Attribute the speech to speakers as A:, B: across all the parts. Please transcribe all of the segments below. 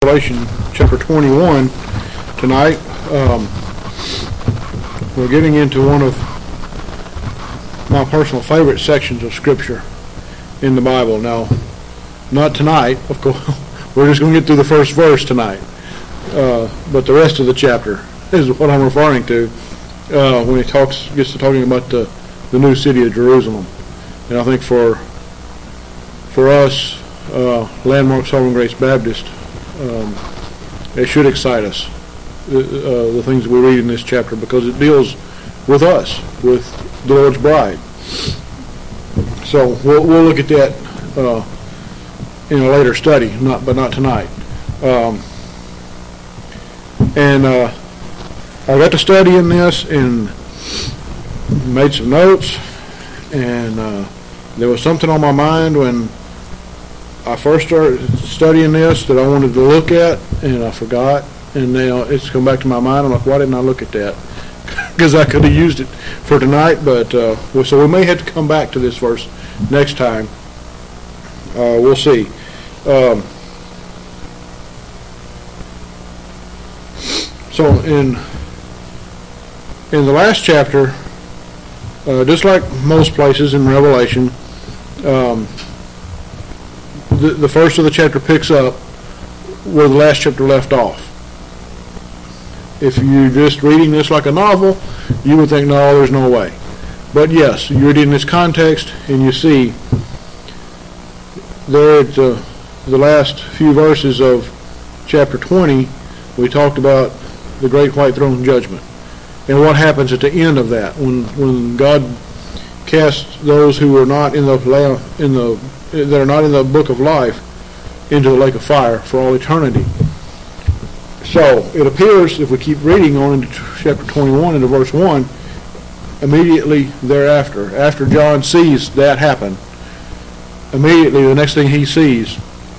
A: Revelation chapter 21 tonight. We're getting into one of my personal favorite sections of Scripture in the Bible. Now, not tonight, of course. We're just going to get through the first verse tonight. But the rest of the chapter is what I'm referring to when he gets to talking about the new city of Jerusalem. And I think for us, Landmark Sovereign Grace Baptist, it should excite us, the things we read in this chapter, because it deals with us, with the Lord's bride. So we'll look at that in a later study, but not tonight. I got to study in this and made some notes, and there was something on my mind when I first started studying this that I wanted to look at, and I forgot, and now it's come back to my mind. I'm like, why didn't I look at that? Because I could have used it for tonight, but so we may have to come back to this verse next time. We'll see. So in the last chapter, just like most places in Revelation, the first of the chapter picks up where the last chapter left off. If you're just reading this like a novel, you would think, no, there's no way. But yes, you read it in this context, and you see there at the last few verses of chapter 20, we talked about the great white throne judgment and what happens at the end of that when God casts those who are not that are not in the book of life into the lake of fire for all eternity. So it appears, if we keep reading on into chapter 21 into verse 1, immediately thereafter, after John sees that happen, immediately the next thing he sees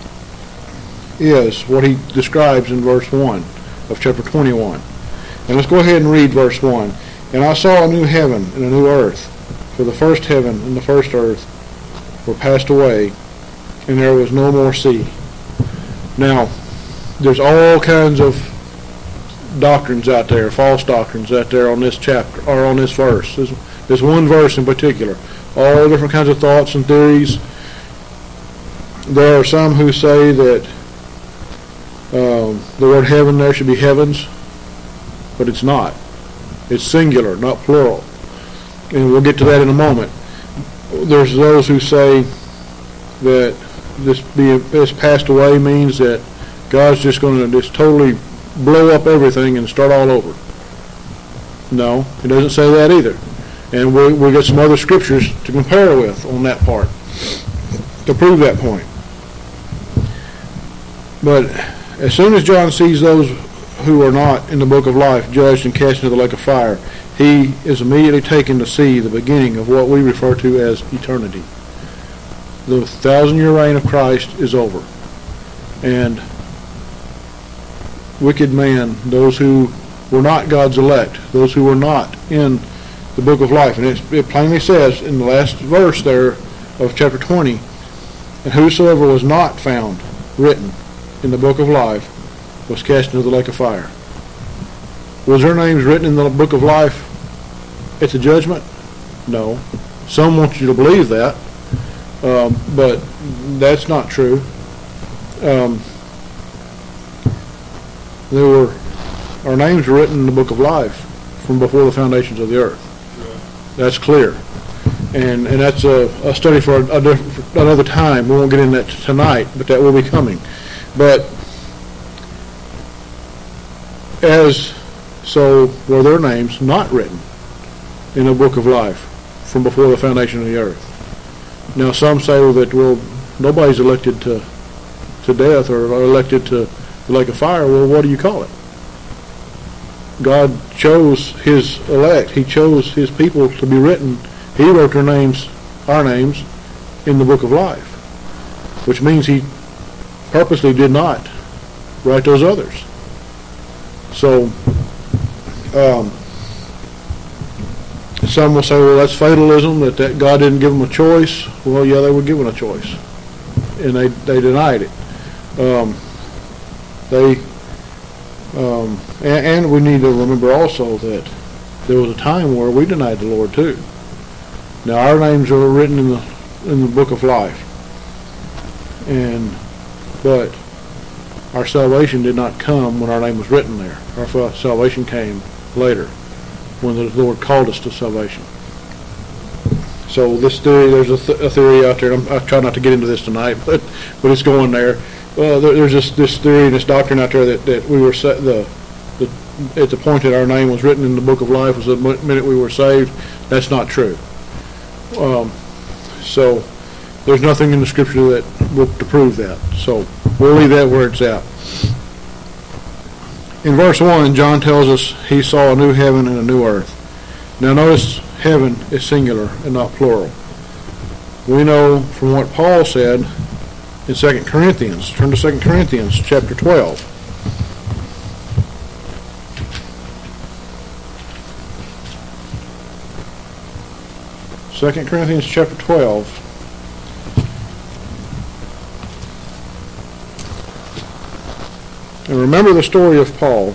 A: is what he describes in verse 1 of chapter 21. And let's go ahead and read verse 1. And I saw a new heaven and a new earth, for the first heaven and the first earth were passed away, and there was no more sea. Now, there's all kinds of doctrines out there, false doctrines out there on this chapter, or on this verse. There's one verse in particular. All different kinds of thoughts and theories. There are some who say that the word heaven there should be heavens, but it's not. It's singular, not plural. And we'll get to that in a moment. There's those who say that this passed away means that God's just going to just totally blow up everything and start all over. No, it doesn't say that either. And we'll get some other scriptures to compare with on that part to prove that point. But as soon as John sees those who are not in the book of life judged and cast into the lake of fire, he is immediately taken to see the beginning of what we refer to as eternity. The 1,000-year reign of Christ is over. And wicked men, those who were not God's elect, those who were not in the book of life, and it plainly says in the last verse there of chapter 20, and whosoever was not found written in the book of life was cast into the lake of fire. Was their names written in the book of life at the judgment? No. Some want you to believe that, but that's not true. Our names were written in the book of life from before the foundations of the earth. That's clear. And that's a study for another time. We won't get into that tonight, but that will be coming. But so were their names not written in the book of life from before the foundation of the earth. Now some say that, well, nobody's elected to death or elected to the lake of fire. Well, what do you call it? God chose his elect. He chose his people to be written. He wrote their names, our names, in the book of life, which means he purposely did not write those others. So some will say, well, that's fatalism, that God didn't give them a choice. Well, yeah, they were given a choice, and they denied it. They and we need to remember also that there was a time where we denied the Lord too. Now our names are written in the book of life, but our salvation did not come when our name was written there. Our salvation came later, when the Lord called us to salvation. So this theory, there's a theory out there. I try not to get into this tonight, but it's going there. There's this theory and this doctrine out there that we were at the point that our name was written in the book of life was the minute we were saved. That's not true. So there's nothing in the scripture to prove that. So we'll leave that where it's at. In verse 1, John tells us he saw a new heaven and a new earth. Now notice heaven is singular and not plural. We know from what Paul said in 2 Corinthians. Turn to 2 Corinthians chapter 12. 2 Corinthians chapter 12. And remember the story of Paul.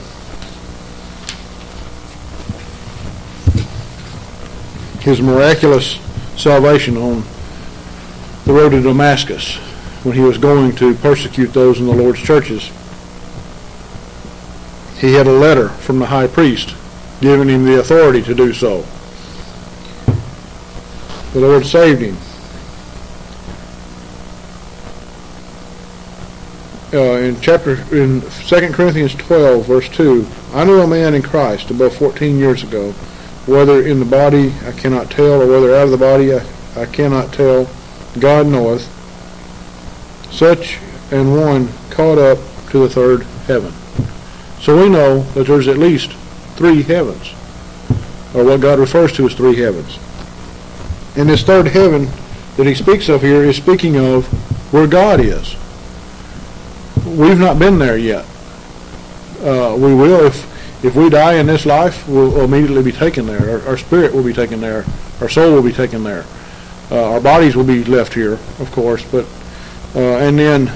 A: His miraculous salvation on the road to Damascus when he was going to persecute those in the Lord's churches. He had a letter from the high priest giving him the authority to do so. The Lord saved him. In 2 Corinthians 12, verse 2, I knew a man in Christ above 14 years ago, whether in the body I cannot tell, or whether out of the body I cannot tell, God knoweth, such an one caught up to the third heaven. So we know that there's at least three heavens, or what God refers to as three heavens. And this third heaven that he speaks of here is speaking of where God is. We've not been there yet. We will if we die in this life. We'll immediately be taken there. Our spirit will be taken there. Our soul will be taken there. Our bodies will be left here, of course. But and then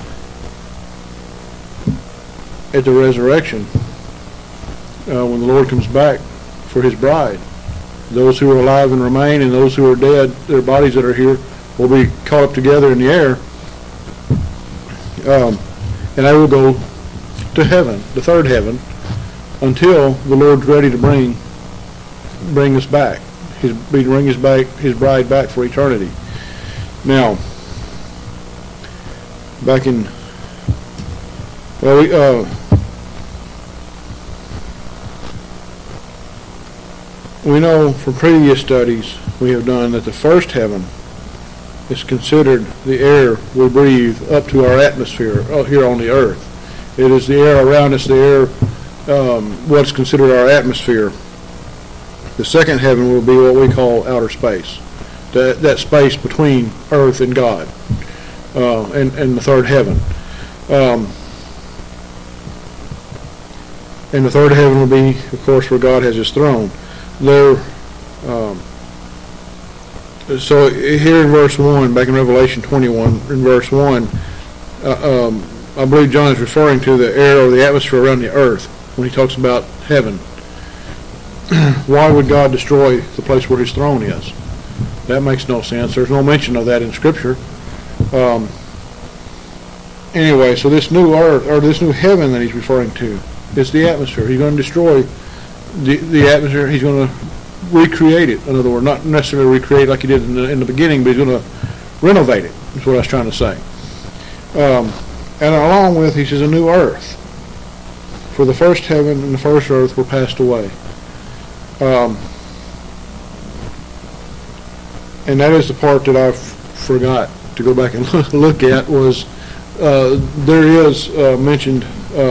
A: at the resurrection, when the Lord comes back for His bride, those who are alive and remain, and those who are dead, their bodies that are here, will be caught up together in the air. And they will go to heaven, the third heaven, until the Lord's ready to bring us back. Bring His bride back for eternity. Now, back in we know from previous studies we have done that the first heaven is considered the air we breathe up to our atmosphere here on the earth. It is the air around us, the air, what's considered our atmosphere. The second heaven will be what we call outer space, that space between earth and God, and the third heaven. And the third heaven will be, of course, where God has His throne. So here in verse 1, back in Revelation 21, in verse 1, I believe John is referring to the air or the atmosphere around the earth when he talks about heaven. Why would God destroy the place where His throne is? That makes no sense. There's no mention of that in Scripture. Anyway, so this new earth, or this new heaven that he's referring to, is the atmosphere. He's going to destroy the atmosphere. He's going to recreate it. In other words, not necessarily recreate like He did in the beginning, but He's going to renovate it. That's what I was trying to say. And along with, he says, a new earth. For the first heaven and the first earth were passed away. And that is the part that I forgot to go back and look at, was there is mentioned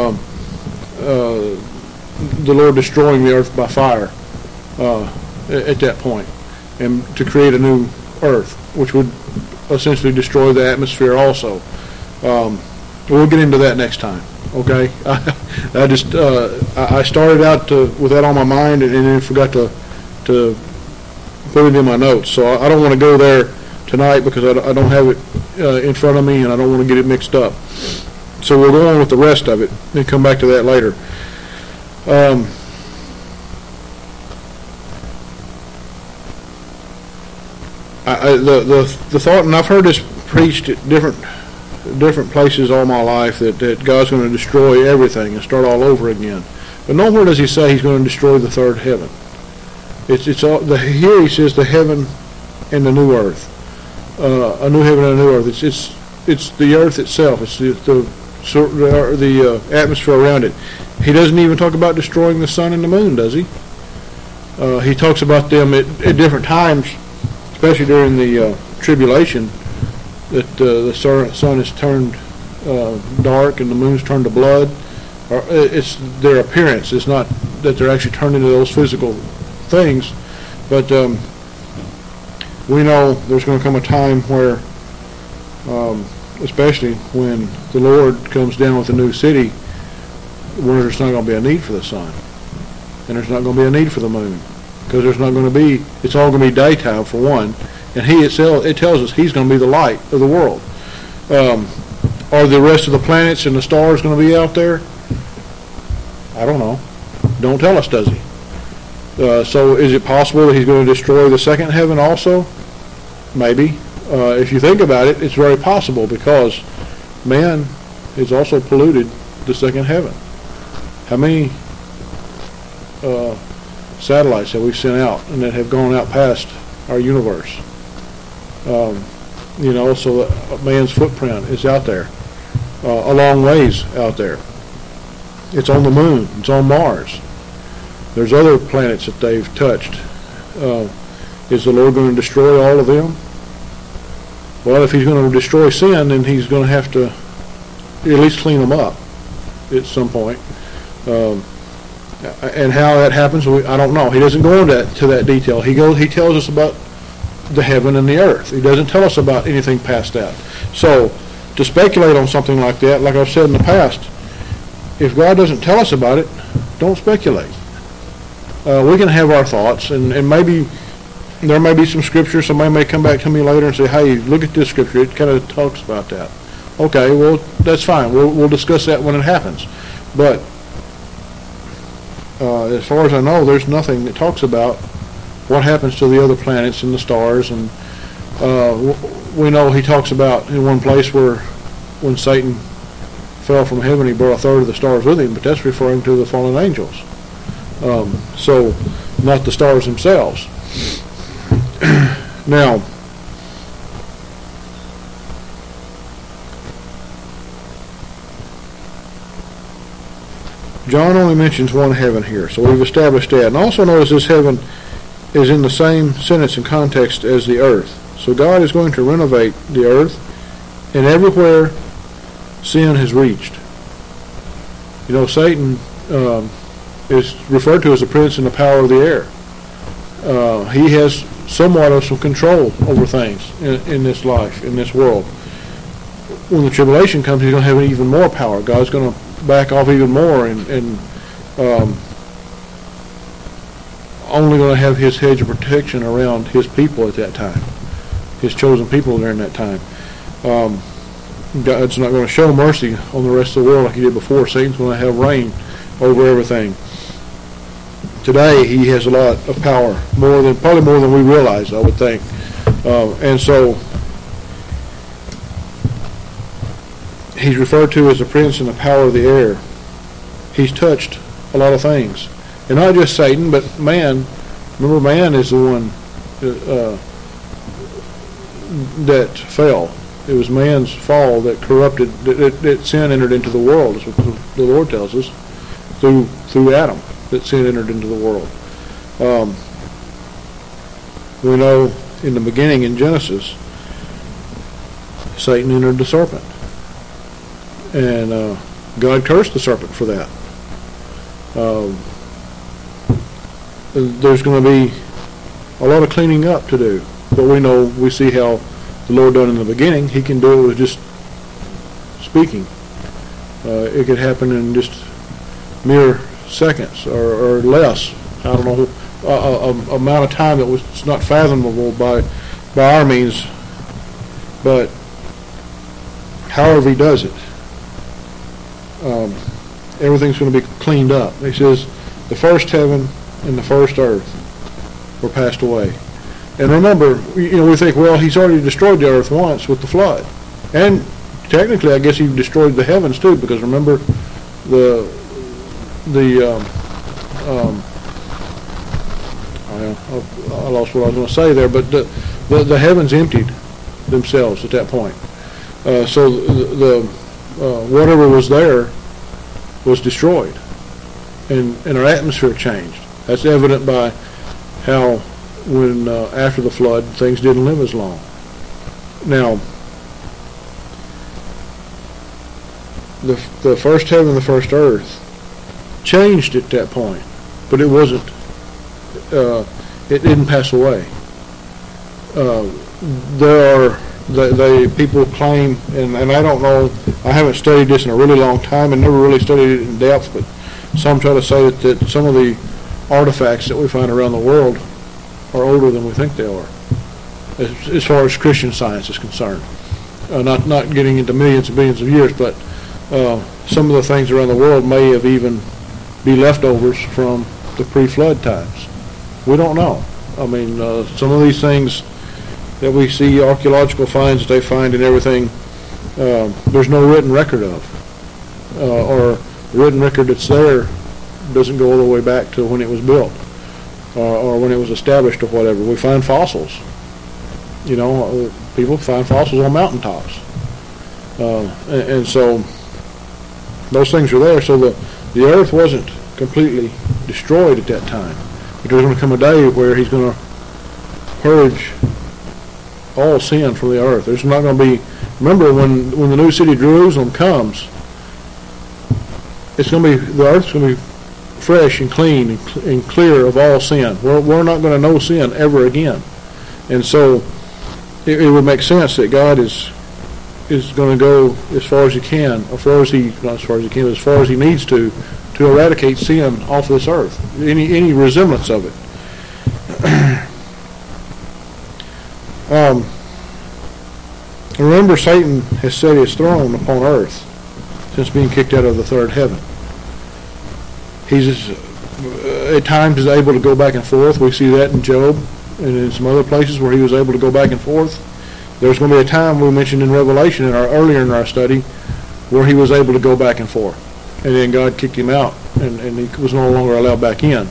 A: the Lord destroying the earth by fire at that point, and to create a new earth, which would essentially destroy the atmosphere also. We'll get into that next time. Okay, I started out with that on my mind, and then forgot to put it in my notes. So I don't want to go there tonight because I don't have it in front of me, and I don't want to get it mixed up. So we'll go on with the rest of it and come back to that later. The thought, and I've heard this preached at different places all my life, that God's going to destroy everything and start all over again. But nowhere does he say he's going to destroy the third heaven. It's all here he says the heaven and the new earth, a new heaven and a new earth. It's the earth itself. It's the atmosphere around it. He doesn't even talk about destroying the sun and the moon, does he? He talks about them at different times, especially during the tribulation, that the sun is turned dark and the moon's turned to blood. It's their appearance. It's not that they're actually turned into those physical things, but we know there's going to come a time where, especially when the Lord comes down with a new city, where there's not going to be a need for the sun, and there's not going to be a need for the moon, because there's not going to be. It's all going to be daytime for one, and it tells us He's going to be the light of the world. Are the rest of the planets and the stars going to be out there? I don't know. Don't tell us, does He? So is it possible that He's going to destroy the second heaven also? Maybe. If you think about it, it's very possible, because man has also polluted the second heaven. How many satellites have we sent out and that have gone out past our universe? So that man's footprint is out there, a long ways out there. It's on the moon. It's on Mars. There's other planets that they've touched. Is the Lord going to destroy all of them? Well, if He's going to destroy sin, then He's going to have to at least clean them up at some point. And how that happens, I don't know. He doesn't go into that detail. He tells us about the heaven and the earth. He doesn't tell us about anything past that. So to speculate on something like that, like I've said in the past, if God doesn't tell us about it, don't speculate. We can have our thoughts, and maybe there may be some scripture. Somebody may come back to me later and say, hey, look at this scripture. It kind of talks about that. Okay, well, that's fine. We'll discuss that when it happens. But as far as I know, there's nothing that talks about what happens to the other planets and the stars. And we know He talks about in one place where when Satan fell from heaven, he brought a third of the stars with him, but that's referring to the fallen angels. So not the stars themselves. Now, John only mentions one heaven here, so we've established that. And also notice this heaven is in the same sentence and context as the earth. So God is going to renovate the earth, and everywhere sin has reached. Satan is referred to as the prince and the power of the air. He has somewhat of some control over things in this life, in this world. When the tribulation comes, He's going to have even more power. God's going to back off even more and only going to have His hedge of protection around His people at that time, His chosen people during that time. God's not going to show mercy on the rest of the world like He did before. Satan's going to have reign over everything. Today He has a lot of power, probably more than we realize, I would think. And so He's referred to as the prince and the power of the air. He's touched a lot of things. And not just Satan, but man. Remember, man is the one that fell. It was man's fall that corrupted, that sin entered into the world, is what the Lord tells us, through Adam, that sin entered into the world. We know in the beginning, in Genesis, Satan entered the serpent. And God cursed the serpent for that. There's going to be a lot of cleaning up to do. But we see how the Lord done in the beginning. He can do it with just speaking. It could happen in just mere seconds or less. I don't know, amount of time that was not fathomable by our means. But however He does it, everything's going to be cleaned up. He says the first heaven and the first earth were passed away. And remember, we think, well, he's already destroyed the earth once with the flood. And technically, I guess he destroyed the heavens too, because remember, I lost what I was going to say there, but the heavens emptied themselves at that point. So whatever was there was destroyed, and our atmosphere changed. That's evident by how when after the flood things didn't live as long. Now, the first heaven and the first earth changed at that point, but it wasn't. It didn't pass away. People claim, and I don't know, I haven't studied this in a really long time and never really studied it in depth, but some try to say that some of the artifacts that we find around the world are older than we think they are, as far as Christian science is concerned. Not getting into millions and billions of years, but some of the things around the world may have even be leftovers from the pre-flood times. We don't know. I mean, some of these things that we see, archaeological finds that they find and everything, there's no written record of. Or the written record that's there doesn't go all the way back to when it was built or when it was established or whatever. We find fossils. People find fossils on mountaintops. And so those things are there. So the earth wasn't completely destroyed at that time. But there's going to come a day where he's going to purge all sin from the earth. There's not going to be. Remember, when the new city Jerusalem comes, it's going to be, the earth's going to be fresh and clean and clear of all sin. We're not going to know sin ever again, and so it would make sense that God is going to go as far as he can, as far as he needs to eradicate sin off this earth, any resemblance of it. Remember, Satan has set his throne upon earth since being kicked out of the third heaven. He's at times is able to go back and forth. We see that in Job and in some other places where he was able to go back and forth. There's going to be a time we mentioned in Revelation earlier in our study where he was able to go back and forth. And then God kicked him out, and he was no longer allowed back in.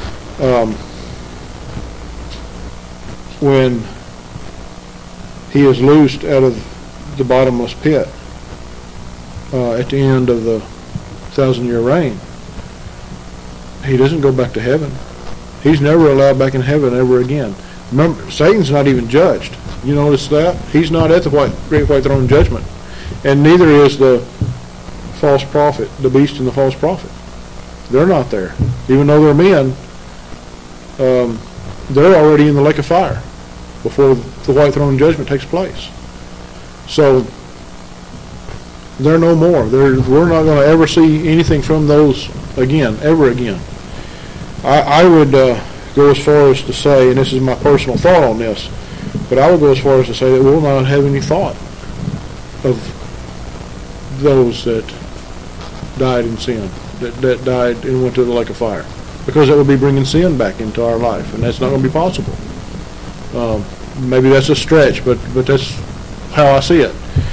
A: When he is loosed out of the bottomless pit at the end of the 1,000-year reign, he doesn't go back to heaven. He's never allowed back in heaven ever again. Remember, Satan's not even judged. You notice that? He's not at the great white throne judgment. And neither is the false prophet, the beast and the false prophet. They're not there. Even though they're men, they're already in the lake of fire before the white throne judgment takes place. So they're no more. We're not going to ever see anything from those again, ever again. I would go as far as to say, and this is my personal thought on this, but I would go as far as to say that we'll not have any thought of those that died in sin, that died and went to the lake of fire, because that would be bringing sin back into our life, and that's not going to be possible. Maybe that's a stretch, but that's how I see it.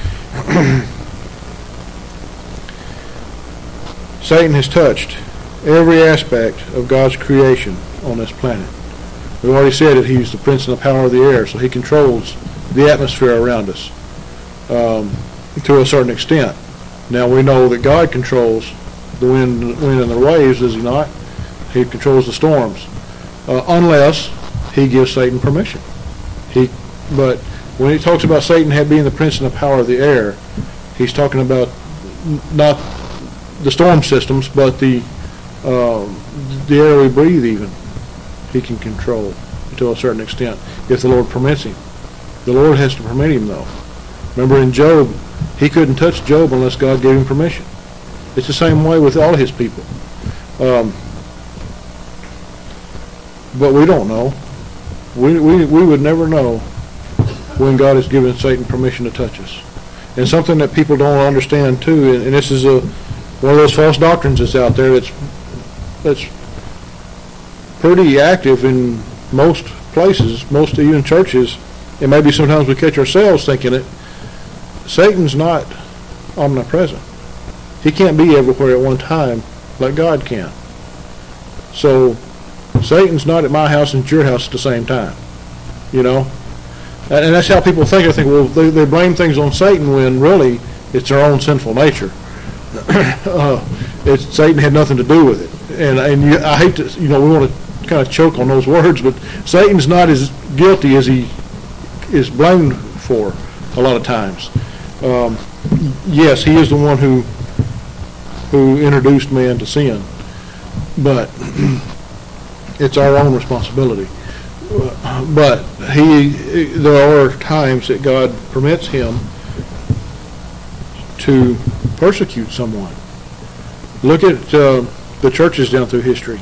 A: Satan has touched every aspect of God's creation on this planet. We've already said that he's the prince and the power of the air, so he controls the atmosphere around us to a certain extent. Now we know that God controls the wind and the waves, does he not? He controls the storms, unless he gives Satan permission. But when he talks about Satan being the prince and the power of the air, he's talking about not the storm systems, but the air we breathe even. He can control to a certain extent if the Lord permits him. The Lord has to permit him, though. Remember in Job, he couldn't touch Job unless God gave him permission. It's the same way with all his people. But we don't know. We would never know when God has given Satan permission to touch us. And something that people don't understand too, and this is one of those false doctrines that's out there that's pretty active in most places, most even churches, and maybe sometimes we catch ourselves thinking it. Satan's not omnipresent. He can't be everywhere at one time like God can. So Satan's not at my house and at your house at the same time, you know. And that's how people think. I think, well, they blame things on Satan when really it's their own sinful nature. Satan had nothing to do with it. And I hate to, we want to kind of choke on those words, but Satan's not as guilty as he is blamed for a lot of times. Yes, he is the one who introduced man to sin, but it's our own responsibility. But there are times that God permits him to persecute someone. Look at the churches down through history.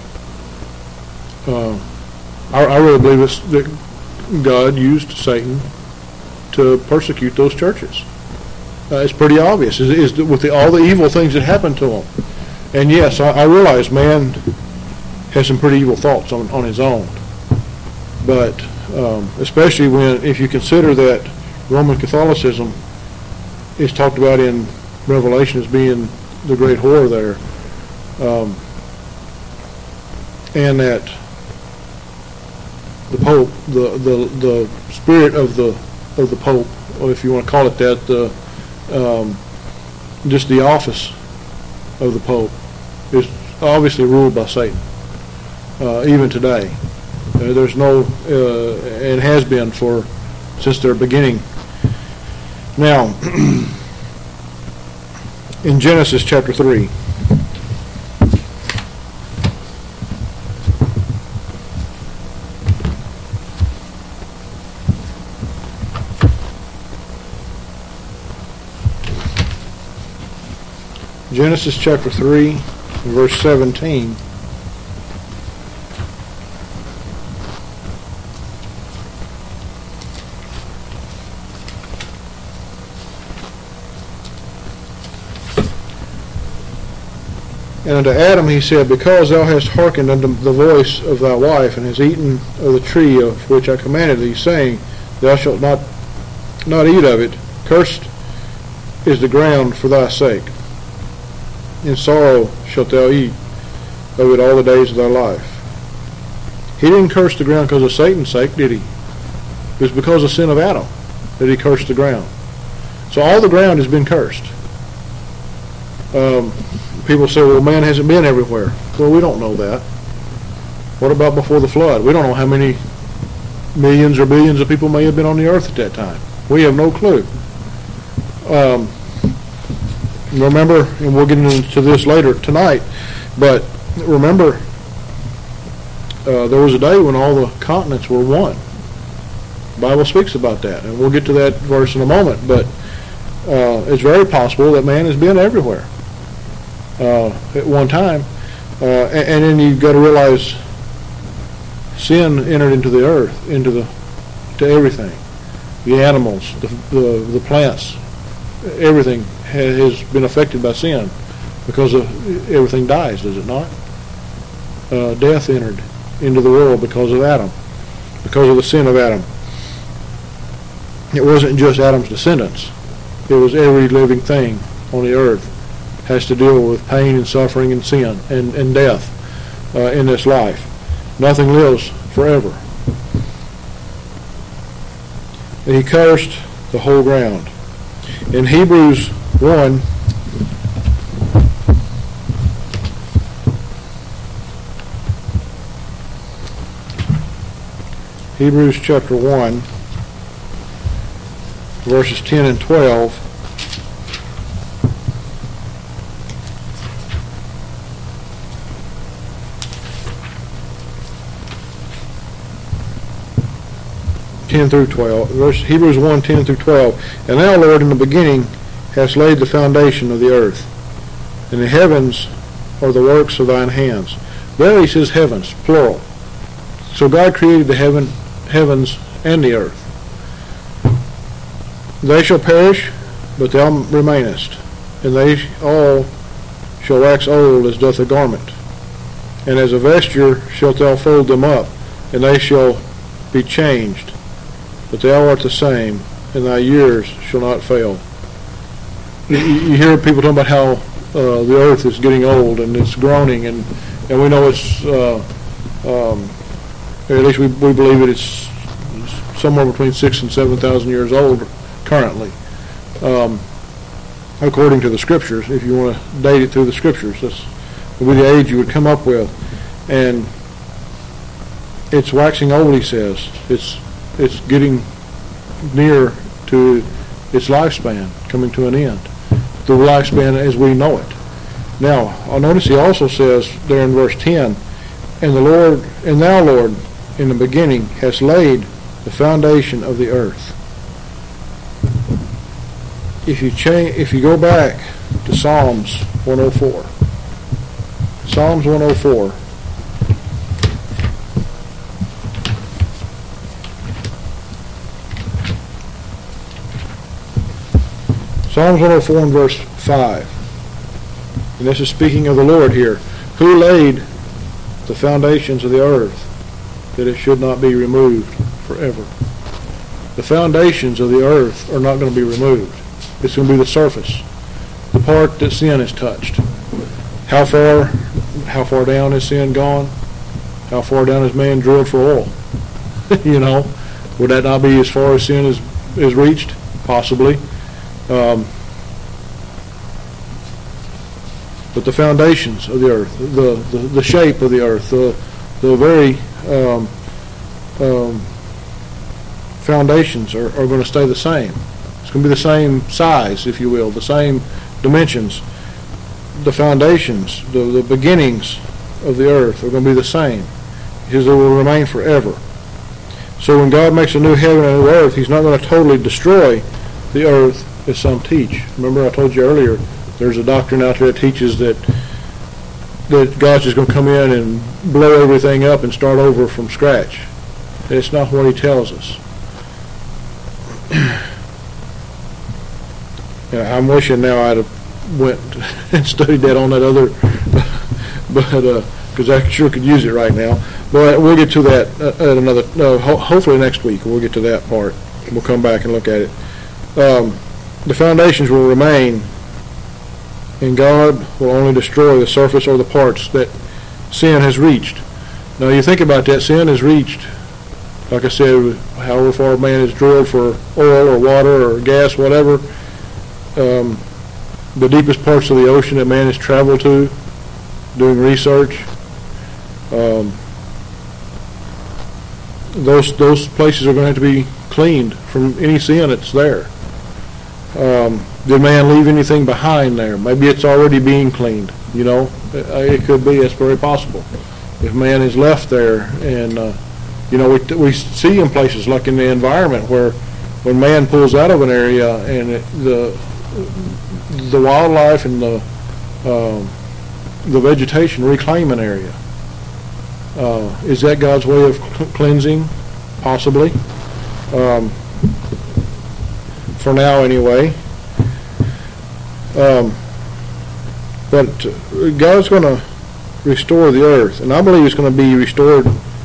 A: I really believe that God used Satan to persecute those churches. It's pretty obvious with all the evil things that happened to them. And yes, I realize man has some pretty evil thoughts on his own. But especially if you consider that Roman Catholicism is talked about in Revelation as being the great whore there, and that the Pope, the spirit of the Pope, or if you want to call it that, just the office of the Pope is obviously ruled by Satan, even today. There's no, and has been since their beginning. Now, in Genesis chapter 3, Genesis chapter 3, verse 17. And unto Adam he said, because thou hast hearkened unto the voice of thy wife, and hast eaten of the tree of which I commanded thee, saying, thou shalt not eat of it, cursed is the ground for thy sake. In sorrow shalt thou eat of it all the days of thy life. He didn't curse the ground because of Satan's sake, did he? It was because of sin of Adam that he cursed the ground. So all the ground has been cursed. People say, well, man hasn't been everywhere. Well, we don't know that. What about before the flood? We don't know how many millions or billions of people may have been on the earth at that time. We have no clue. Remember, and we'll get into this later tonight, but remember, there was a day when all the continents were one. The Bible speaks about that, and we'll get to that verse in a moment, but it's very possible that man has been everywhere at one time. And then you've got to realize sin entered into the earth, to everything. The animals, the plants, everything has been affected by sin because everything dies, does it not? Death entered into the world because of Adam, because of the sin of Adam. It wasn't just Adam's descendants. It was every living thing on the earth has to deal with pain and suffering and sin and death in this life. Nothing lives forever. And he cursed the whole ground. In Hebrews 1, Hebrews chapter 1, verses 10 and 12, through 12, Hebrews 1, 10 through 12. And thou, Lord, in the beginning hast laid the foundation of the earth, and the heavens are the works of thine hands. There he says heavens, plural. So God created the heavens and the earth. They shall perish, but thou remainest, and they all shall wax old as doth a garment, and as a vesture shalt thou fold them up, and they shall be changed. But thou art the same, and thy years shall not fail. You hear people talking about how the earth is getting old and it's groaning, and we know it's, at least we believe it's somewhere between 6,000 and 7,000 years old currently, according to the scriptures. If you want to date it through the scriptures, that's would be the age you would come up with. And it's waxing old, he says. It's getting near to its lifespan, coming to an end. The lifespan as we know it. Now, I'll notice he also says there in verse 10, and thou, Lord, in the beginning hast laid the foundation of the earth. If you go back to Psalms 104, Psalms 104. Psalms 104 and verse 5. And this is speaking of the Lord here. Who laid the foundations of the earth, that it should not be removed forever? The foundations of the earth are not going to be removed. It's going to be the surface, the part that sin has touched. How far down is sin gone? How far down is man drilled for oil? Would that not be as far as sin is reached? Possibly. But the foundations of the earth, the shape of the earth, the very foundations are going to stay the same. It's going to be the same size, if you will, the same dimensions. The foundations, the beginnings of the earth are going to be the same, because they will remain forever. So when God makes a new heaven and a new earth, he's not going to totally destroy the earth, as some teach. Remember I told you earlier, there's a doctrine out there that teaches that God's just going to come in and blow everything up and start over from scratch. And it's not what he tells us. I'm wishing now I'd have went and studied that on that other, but because I sure could use it right now. But we'll get to that at another. Hopefully next week we'll get to that part. We'll come back and look at it. The foundations will remain, and God will only destroy the surface or the parts that sin has reached. Now you think about that, sin has reached, like I said, however far man is drilled for oil or water or gas, whatever, the deepest parts of the ocean that man has traveled to, doing research, those places are going to have to be cleaned from any sin that's there. Did man leave anything behind there? Maybe it's already being cleaned. It could be. It's very possible. If man is left there, and we see in places like in the environment where when man pulls out of an area and the wildlife and the vegetation reclaim an area. Is that God's way of cleansing? Possibly. For now, anyway. But God's going to restore the earth, and I believe it's going to be restored,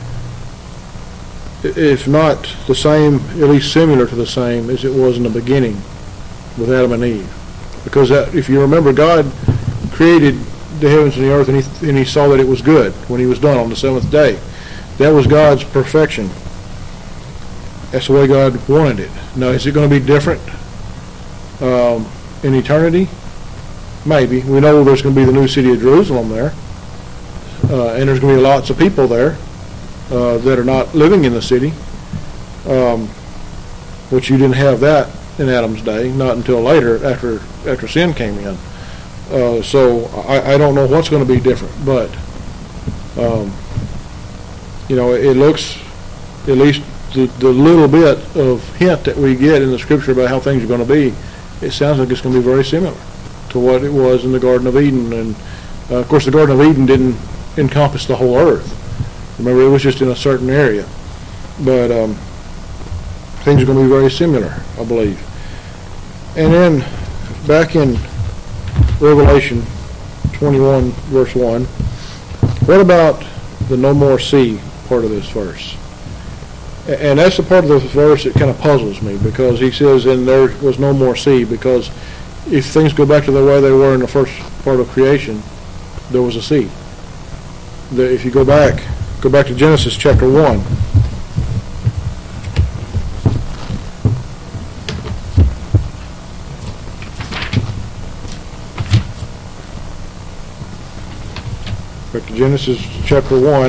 A: if not the same, at least similar to the same as it was in the beginning with Adam and Eve. Because if you remember, God created the heavens and the earth, and he saw that it was good when he was done on the seventh day. That was God's perfection. That's the way God wanted it. Now, is it going to be different in eternity? Maybe. We know there's going to be the new city of Jerusalem there, and there's going to be lots of people there that are not living in the city, which you didn't have that in Adam's day, not until later after sin came in. So I don't know what's going to be different, but it looks, at least the little bit of hint that we get in the scripture about how things are going to be, it sounds like it's going to be very similar to what it was in the Garden of Eden. And of course the Garden of Eden didn't encompass the whole earth. Remember, it was just in a certain area. But things are going to be very similar, I believe. And then back in Revelation 21, verse 1. What about the no more sea part of this verse? And that's the part of the verse that kind of puzzles me, because he says, and there was no more sea, because if things go back to the way they were in the first part of creation, there was a sea. If you go back to Genesis chapter 1. Back to Genesis chapter 1.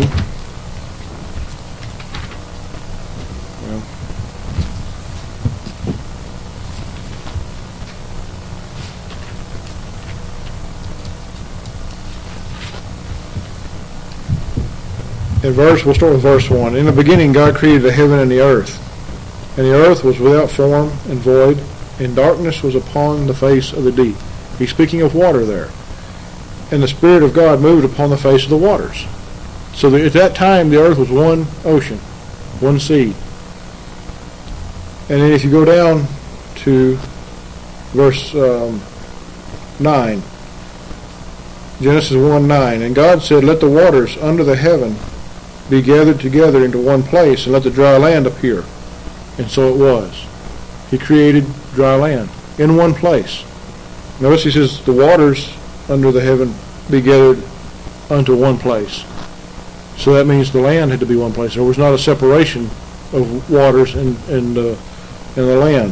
A: We'll start with verse 1. In the beginning God created the heaven and the earth. And the earth was without form and void, and darkness was upon the face of the deep. He's speaking of water there. And the Spirit of God moved upon the face of the waters. So at that time the earth was one ocean, one sea. And then if you go down to verse 9, Genesis 1:9, and God said, let the waters under the heaven be gathered together into one place, and let the dry land appear. And so it was. He created dry land in one place. Notice he says the waters under the heaven be gathered unto one place. So that means the land had to be one place. There was not a separation of waters and the land.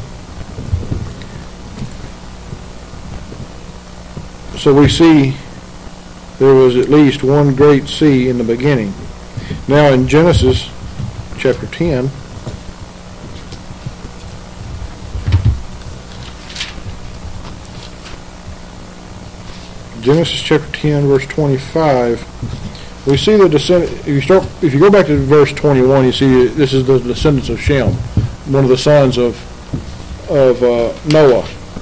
A: So we see there was at least one great sea in the beginning. Now in Genesis chapter 10, Genesis chapter 10, verse 25, we see the descendant. If you go back to verse 21, you see this is the descendants of Shem, one of the sons of Noah.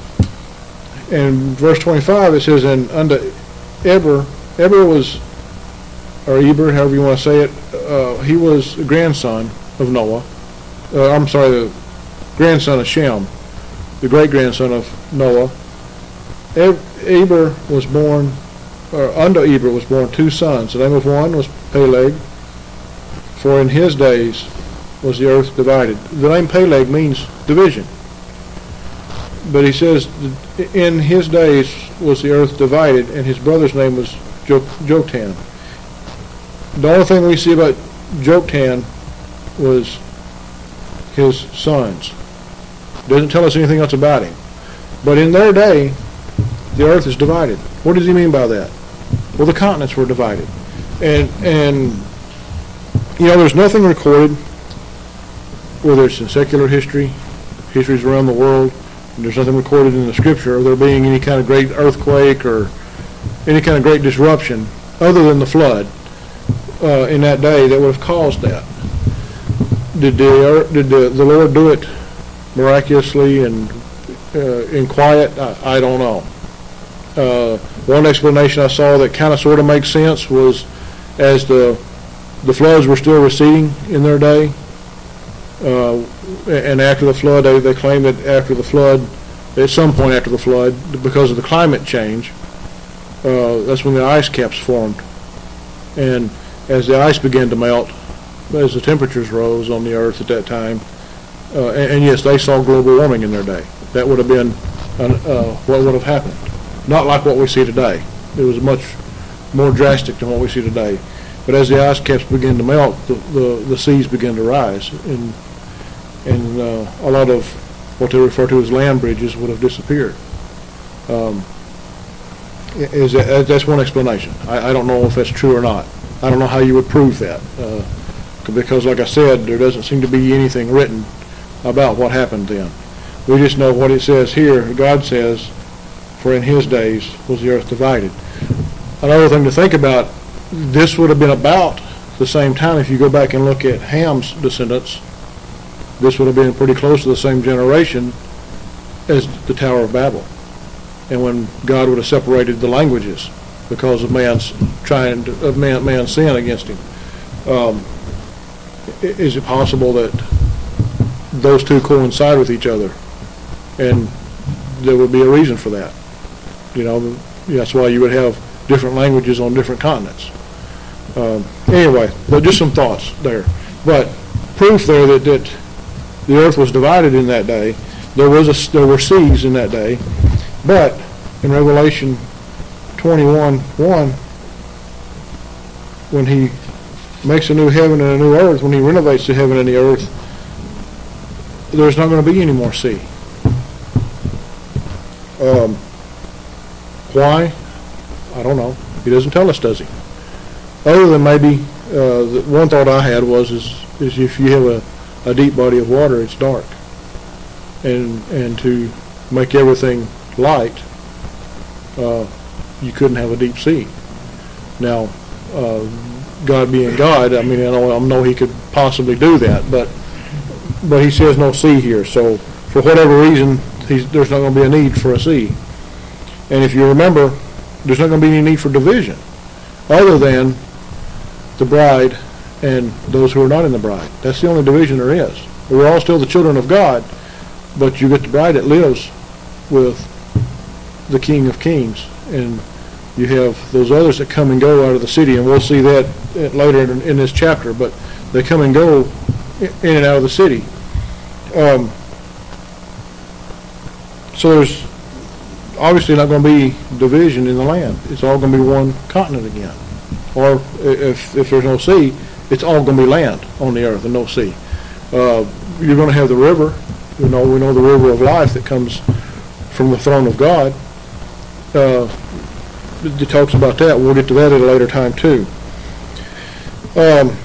A: In verse 25, it says, and unto Eber was, or Eber, however you want to say it, he was a grandson of Noah. The grandson of Shem, the great-grandson of Noah. Eber was born, or unto Eber was born two sons. The name of one was Peleg, for in his days was the earth divided. The name Peleg means division. But he says, in his days was the earth divided, and his brother's name was Joktan. The only thing we see about Joktan was his sons. It doesn't tell us anything else about him. But in their day, the earth is divided. What does he mean by that? Well, the continents were divided. And there's nothing recorded, whether it's in secular history, histories around the world, and there's nothing recorded in the scripture of there being any kind of great earthquake or any kind of great disruption other than the flood in that day that would have caused that. Did the Lord do it miraculously and in quiet? I don't know. One explanation I saw that kind of sort of makes sense was as the floods were still receding in their day, and after the flood, they claim that after the flood, at some point after the flood, because of the climate change, that's when the ice caps formed. And as the ice began to melt, as the temperatures rose on the earth at that time, and yes, they saw global warming in their day. That would have been what would have happened. Not like what we see today. It was much more drastic than what we see today. But as the ice caps began to melt, the seas began to rise, and a lot of what they refer to as land bridges would have disappeared. That's one explanation. I don't know if that's true or not. I don't know how you would prove that, because like I said, there doesn't seem to be anything written about what happened then. We just know what it says here. God says, for in his days was the earth divided. Another thing to think about, this would have been about the same time. If you go back and look at Ham's descendants, this would have been pretty close to the same generation as the Tower of Babel, and when God would have separated the languages because of man's sin against him. Is it possible that those two coincide with each other? And there would be a reason for that. That's why you would have different languages on different continents. Anyway, but just some thoughts there. But proof there that the earth was divided in that day. There were seas in that day. But in Revelation 21:1, when he makes a new heaven and a new earth, when he renovates the heaven and the earth, there's not going to be any more sea. Why? I don't know. He doesn't tell us, does he? Other than maybe, the one thought I had was if you have a deep body of water, it's dark. And to make everything light, you couldn't have a deep sea. Now, God being God, I mean, I know he could possibly do that, but he says no sea here. So for whatever reason, there's not going to be a need for a sea. And if you remember, there's not going to be any need for division other than the bride and those who are not in the bride. That's the only division there is. We're all still the children of God, but you get the bride that lives with the King of Kings, and you have those others that come and go out of the city, and we'll see that later in this chapter, but they come and go in and out of the city. So there's obviously not going to be division in the land. It's all going to be one continent again. Or if there's no sea, it's all going to be land on the earth and no sea. You're going to have the river. We know the river of life that comes from the throne of God. It talks about that. We'll get to that at a later time too.